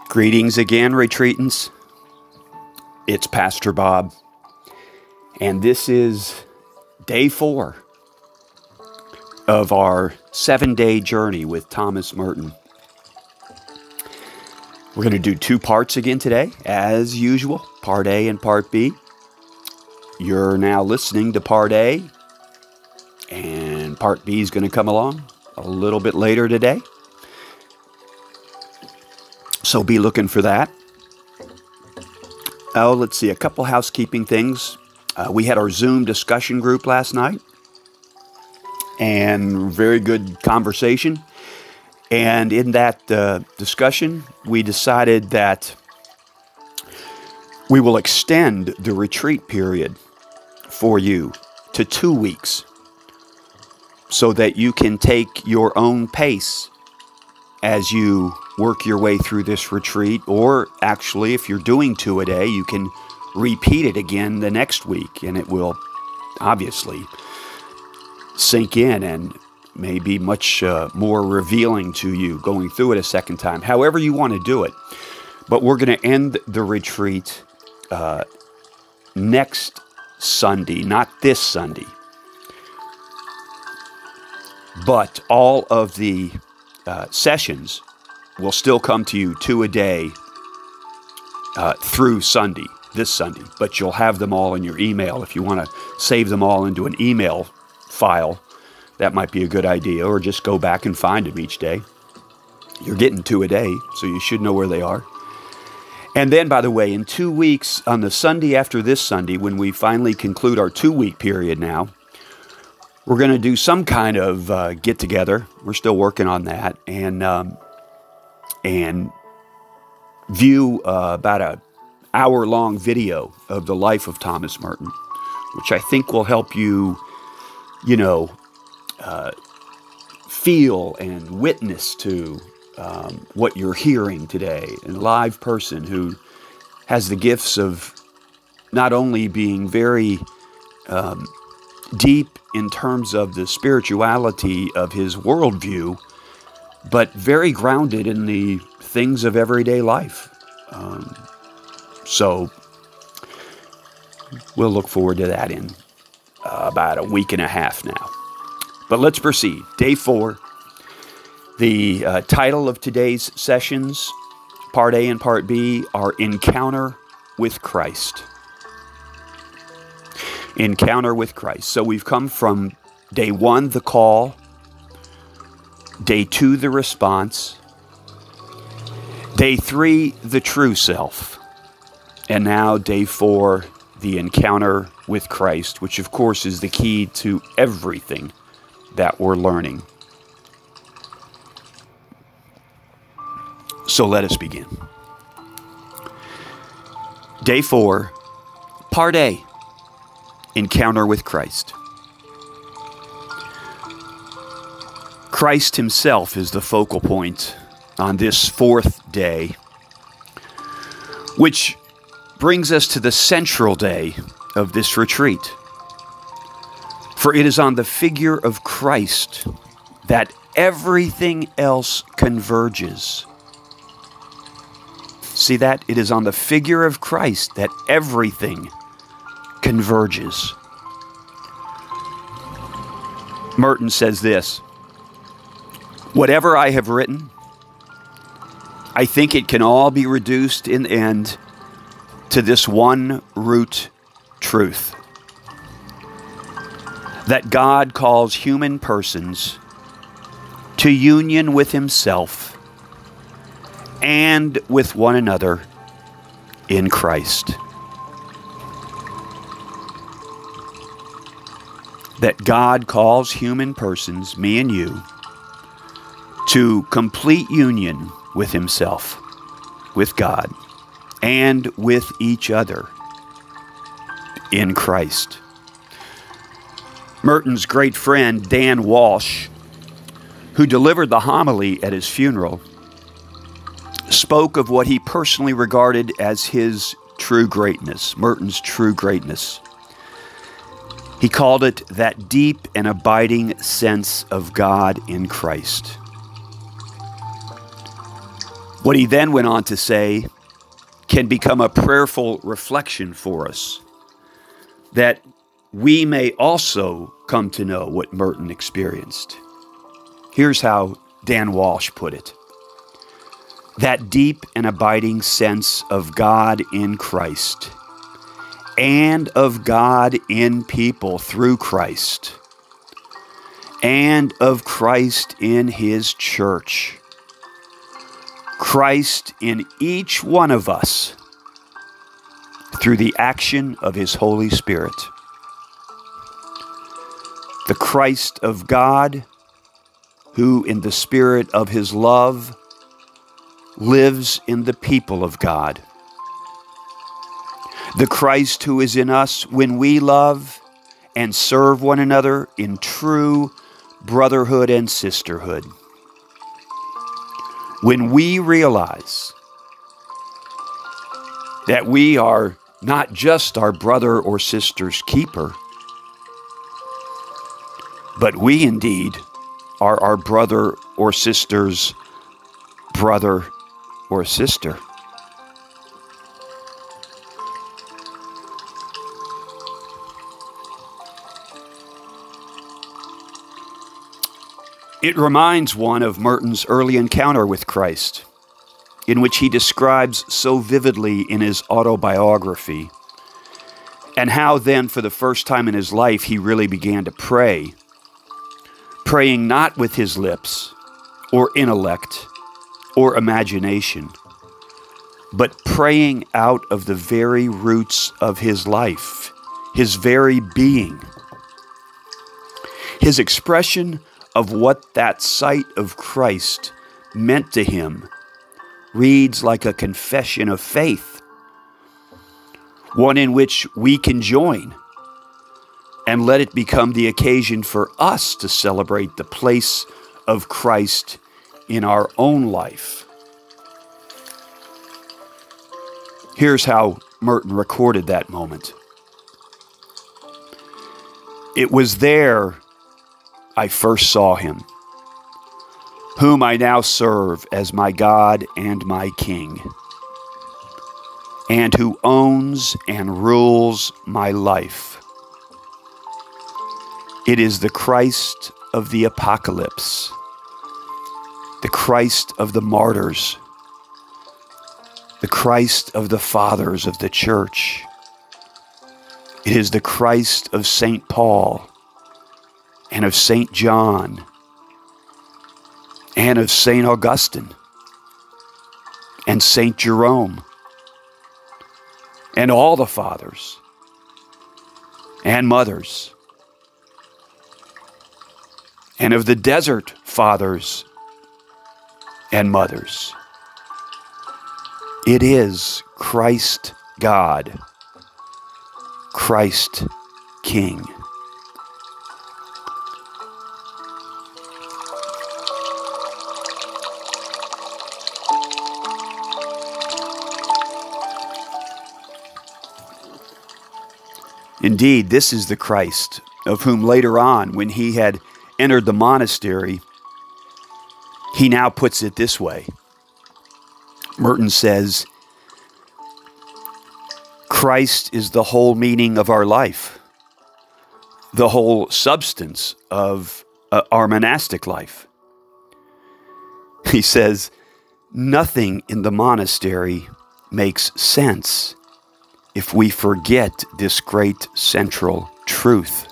Greetings again, retreatants. It's Pastor Bob, and this is day 4 of our 7-day journey with Thomas Merton. We're going to do 2 parts again today, as usual, part A and part B. You're now listening to part A, and part B is going to come along a little bit later today. So be looking for that. Oh, let's see, a couple housekeeping things. We had our Zoom discussion group last night, and very good conversation. And in that discussion, we decided that we will extend the retreat period for you to 2 weeks so that you can take your own pace as you work your way through this retreat, or actually, if you're doing 2 a day, you can repeat it again the next week, and it will obviously sink in and may be much more revealing to you going through it a second time, however you want to do it. But we're going to end the retreat next Sunday, not this Sunday, but all of the sessions will still come to you 2 a day through Sunday, this Sunday, but you'll have them all in your email. If you want to save them all into an email file, that might be a good idea, or just go back and find them each day. You're getting 2 a day, so you should know where they are. And then, by the way, in 2 weeks, on the Sunday after this Sunday, when we finally conclude our 2-week period now, we're going to do some kind of get-together. We're still working on that, and view about an hour-long video of the life of Thomas Merton, which I think will help you, feel and witness to what you're hearing today. A live person who has the gifts of not only being very deep in terms of the spirituality of his worldview, but very grounded in the things of everyday life. So we'll look forward to that in about a week and a half now. But let's proceed. Day 4. The title of today's sessions, Part A and Part B, are Encounter with Christ. Encounter with Christ. So we've come from day 1, the call, day 2, the response, day 3, the true self, and now day 4, the encounter with Christ, which of course is the key to everything that we're learning. So let us begin. Day 4, Part A, Encounter with Christ. Christ himself is the focal point on this 4th day, which brings us to the central day of this retreat. For it is on the figure of Christ that everything else converges. See that? It is on the figure of Christ that everything converges. Merton says this: whatever I have written, I think it can all be reduced in the end to this one root truth: that God calls human persons to union with himself and with one another in Christ. That God calls human persons, me and you, to complete union with himself, with God, and with each other in Christ. Merton's great friend, Dan Walsh, who delivered the homily at his funeral, spoke of what he personally regarded as his true greatness, Merton's true greatness. He called it that deep and abiding sense of God in Christ. What he then went on to say can become a prayerful reflection for us, that we may also come to know what Merton experienced. Here's how Dan Walsh put it. That deep and abiding sense of God in Christ and of God in people through Christ and of Christ in his church. Christ in each one of us through the action of his Holy Spirit. The Christ of God, who in the spirit of his love lives in the people of God. The Christ who is in us when we love and serve one another in true brotherhood and sisterhood. When we realize that we are not just our brother or sister's keeper, but we indeed are our brother or sister's brother or sister. It reminds one of Merton's early encounter with Christ, in which he describes so vividly in his autobiography, and how then for the first time in his life he really began to pray, praying not with his lips or intellect or imagination, but praying out of the very roots of his life, his very being. His expression of what that sight of Christ meant to him reads like a confession of faith, one in which we can join and let it become the occasion for us to celebrate the place of Christ in our own life. Here's how Merton recorded that moment. It was there I first saw him, whom I now serve as my God and my King, and who owns and rules my life. It is the Christ of the apocalypse, the Christ of the martyrs, the Christ of the fathers of the church. It is the Christ of St. Paul and of St. John and of St. Augustine and St. Jerome and all the fathers and mothers and of the desert fathers and mothers. It is Christ God, Christ King. Indeed, this is the Christ of whom later on, when he had entered the monastery, he now puts it this way. Merton says, Christ is the whole meaning of our life, the whole substance of our monastic life. He says, nothing in the monastery makes sense if we forget this great central truth.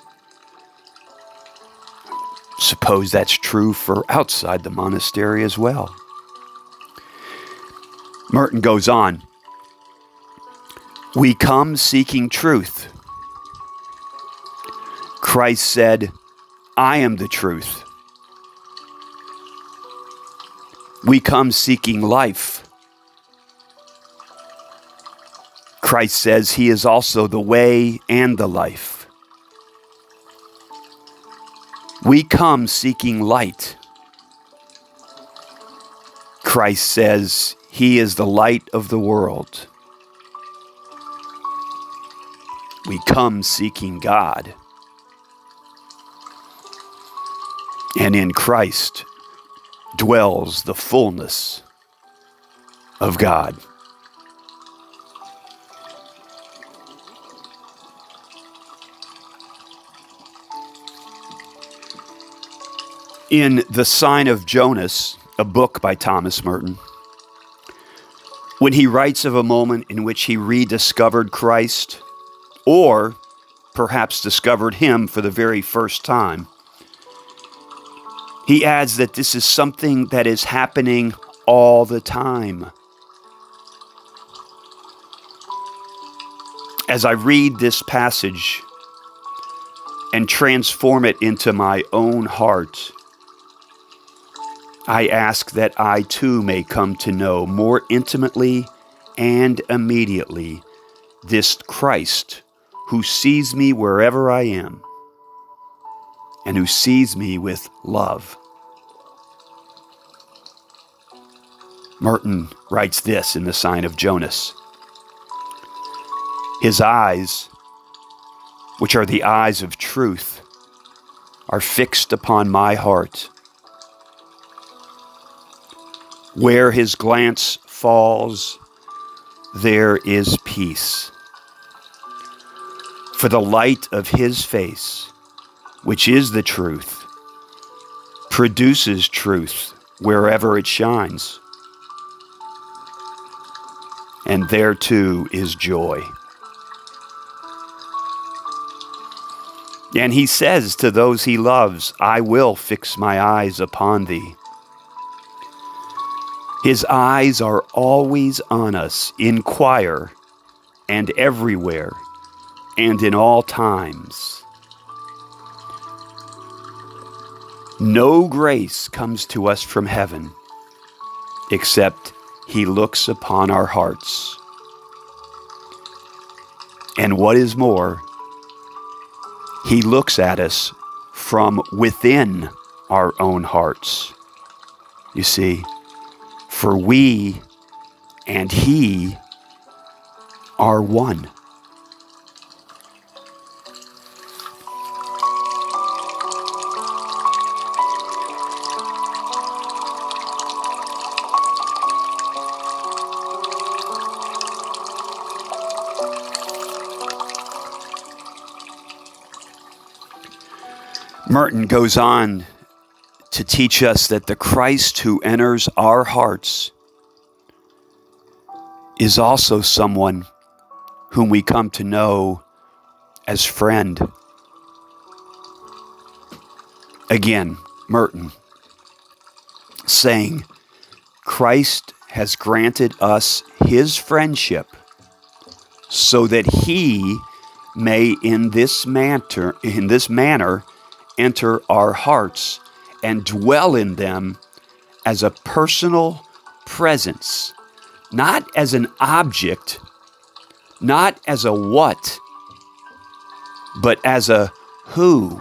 Suppose that's true for outside the monastery as well. Merton goes on, we come seeking truth. Christ said, I am the truth. We come seeking life. Christ says he is also the way and the life. We come seeking light. Christ says he is the light of the world. We come seeking God. And in Christ dwells the fullness of God. In The Sign of Jonas, a book by Thomas Merton, when he writes of a moment in which he rediscovered Christ, or perhaps discovered him for the very first time, he adds that this is something that is happening all the time. As I read this passage and transform it into my own heart, I ask that I too may come to know more intimately and immediately this Christ who sees me wherever I am and who sees me with love. Merton writes this in The Sign of Jonas. His eyes, which are the eyes of truth, are fixed upon my heart. Where his glance falls, there is peace. For the light of his face, which is the truth, produces truth wherever it shines. And there too is joy. And he says to those he loves, I will fix my eyes upon thee. His eyes are always on us, in choir and everywhere and in all times. No grace comes to us from heaven except he looks upon our hearts. And what is more, he looks at us from within our own hearts. You see, for we and he are one. Merton goes on to teach us that the Christ who enters our hearts is also someone whom we come to know as friend. Again, Merton saying, Christ has granted us his friendship so that he may in this manner enter our hearts and dwell in them as a personal presence, not as an object, not as a what, but as a who.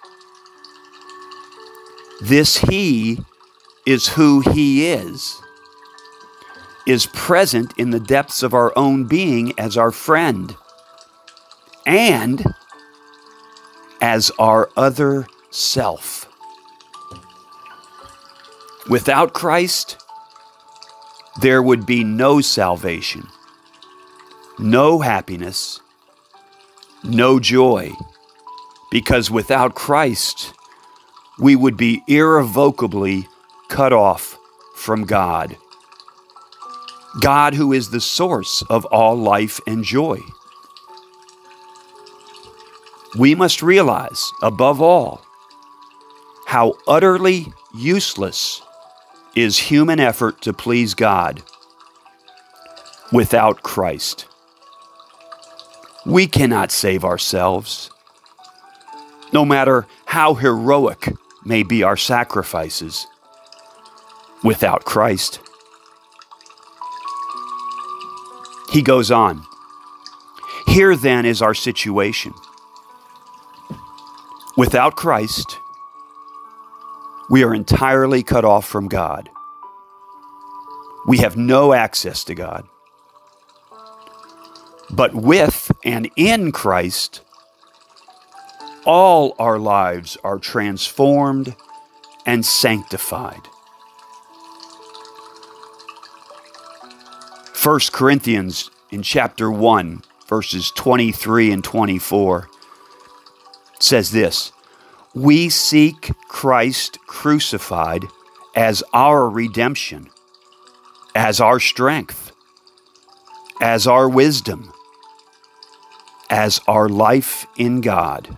This he is who he is present in the depths of our own being as our friend and as our other self. Without Christ, there would be no salvation, no happiness, no joy, because without Christ, we would be irrevocably cut off from God. God, who is the source of all life and joy. We must realize, above all, how utterly useless is human effort to please God without Christ. We cannot save ourselves, no matter how heroic may be our sacrifices, without Christ. He goes on, here then is our situation. Without Christ, we are entirely cut off from God. We have no access to God. But with and in Christ, all our lives are transformed and sanctified. 1 Corinthians in chapter 1, verses 23 and 24 says this: "We seek Christ crucified as our redemption, as our strength, as our wisdom, as our life in God."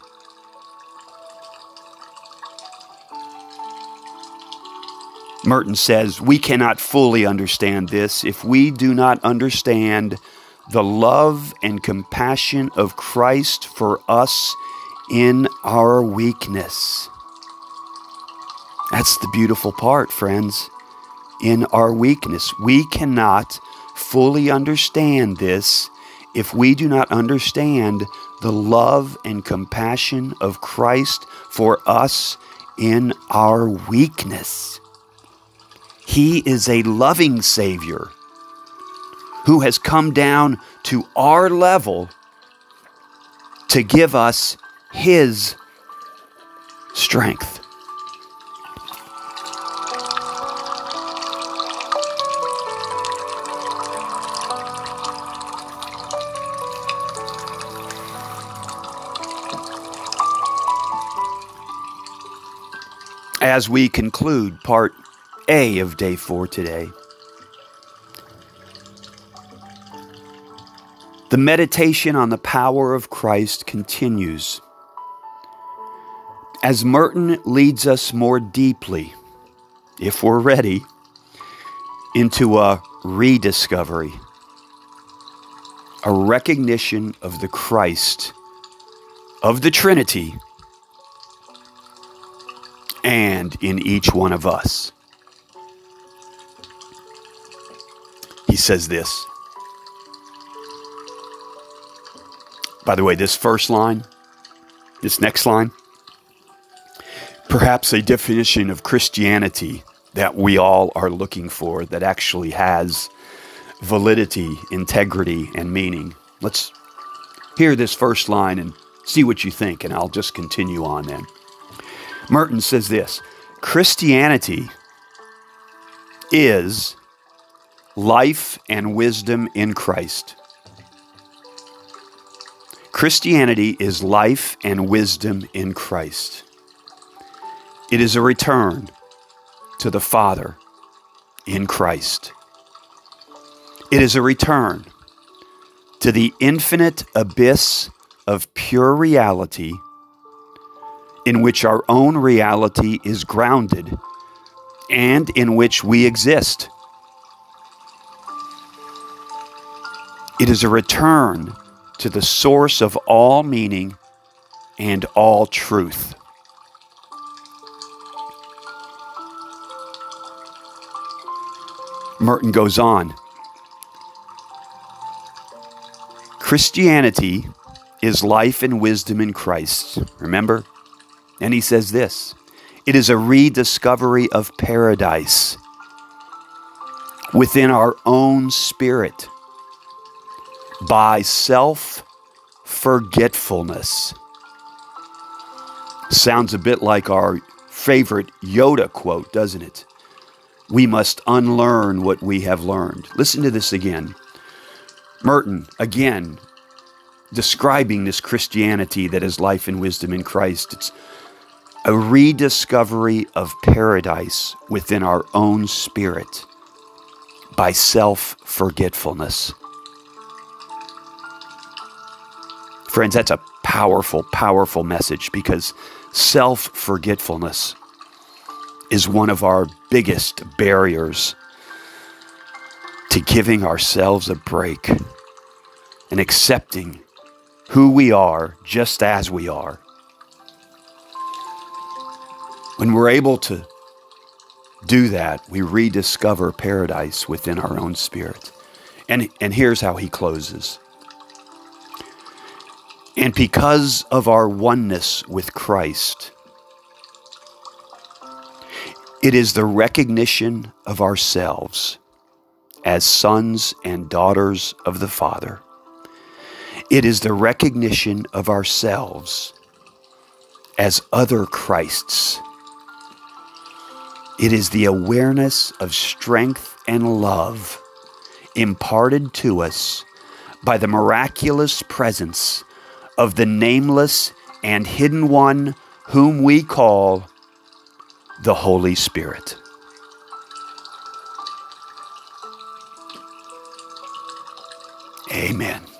Merton says, "We cannot fully understand this if we do not understand the love and compassion of Christ for us in our weakness." That's the beautiful part, friends. In our weakness. We cannot fully understand this if we do not understand the love and compassion of Christ for us in our weakness. He is a loving Savior who has come down to our level to give us His strength. As we conclude part A of day 4 today, the meditation on the power of Christ continues as Merton leads us more deeply, if we're ready, into a rediscovery, a recognition of the Christ, of the Trinity, and in each one of us. He says this. By the way, this first line, this next line, perhaps a definition of Christianity that we all are looking for that actually has validity, integrity, and meaning. Let's hear this first line and see what you think, and I'll just continue on then. Merton says this: Christianity is life and wisdom in Christ. Christianity is life and wisdom in Christ. It is a return to the Father in Christ. It is a return to the infinite abyss of pure reality in which our own reality is grounded and in which we exist. It is a return to the source of all meaning and all truth. Merton goes on. Christianity is life and wisdom in Christ. Remember? And he says this: it is a rediscovery of paradise within our own spirit by self-forgetfulness. Sounds a bit like our favorite Yoda quote, doesn't it? We must unlearn what we have learned. Listen to this again. Merton, again, describing this Christianity that is life and wisdom in Christ. It's a rediscovery of paradise within our own spirit by self-forgetfulness. Friends, that's a powerful, powerful message, because self-forgetfulness is one of our biggest barriers to giving ourselves a break and accepting who we are just as we are. When we're able to do that, we rediscover paradise within our own spirit. And here's how he closes. And because of our oneness with Christ, it is the recognition of ourselves as sons and daughters of the Father. It is the recognition of ourselves as other Christs. It is the awareness of strength and love imparted to us by the miraculous presence of the nameless and hidden one whom we call the Holy Spirit. Amen.